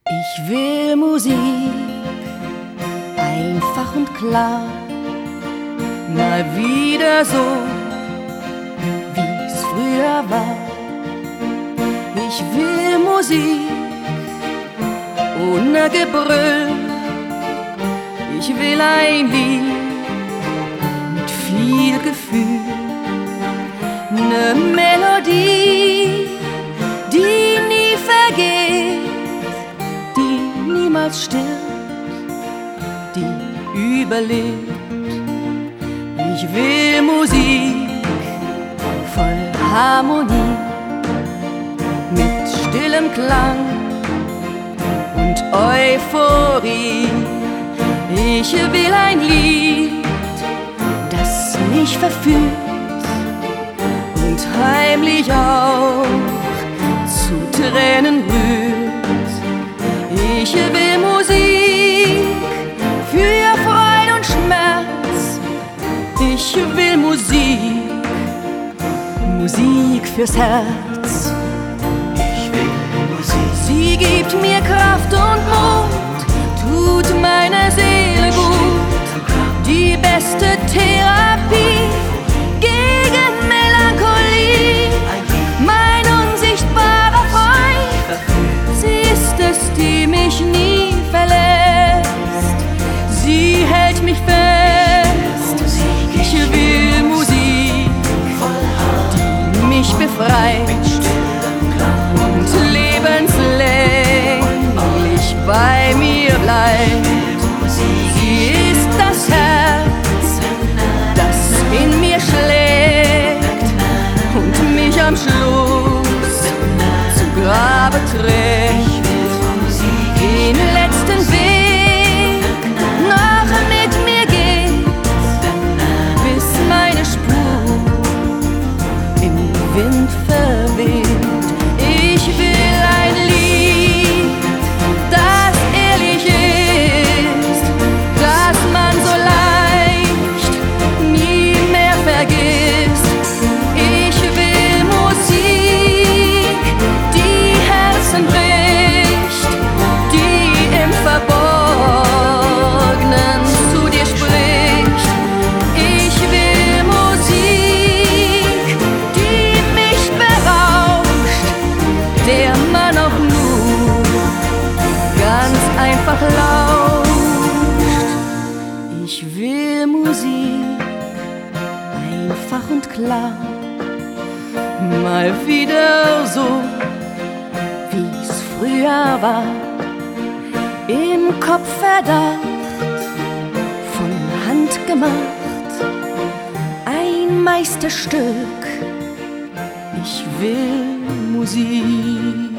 Ich will Musik, einfach und klar, mal wieder so, wie's früher war. Ich will Musik ohne Gebrüll, ich will ein Lied mit viel Gefühl, ne Melodie, die nie vergeht, die niemals stirbt, die überlebt. Ich will Musik voll Harmonie, mit stillem Klang und Euphorie. Ich will ein Lied, das mich verführt und heimlich auch zu Tränen rührt. Ich will Musik für Freude und Schmerz. Ich will Musik, Musik fürs Herz. Ich will Musik. Sie gibt mir Kraft und Mut, tut meine Seele gut. Die beste Therapie gegen Melancholie. Mein unsichtbarer Freund, sie ist es, die mich nie verlässt. Sie hält mich fest. Ich will Musik, die mich befreit und lebenslänglich bei mir bleibt. Sie ist das Herz, das in mir schlägt und mich am Schluss zu Grabe trägt. Den letzten Weg noch mit mir geht, bis meine Spur im Wind verweht. Ich will ein Lied, das ehrlich ist, das man so leicht nie mehr vergisst. Ich will Musik, die Herzen bricht, die im Verborgenen zu dir spricht. Ich will Musik, die mich berauscht, der man auch nur ganz einfach lauscht. Ich will Musik, einfach und klar, mal wieder so, wie's früher war. Im Kopf Verdacht, von Hand gemacht, ein Meisterstück. Ich will Musik.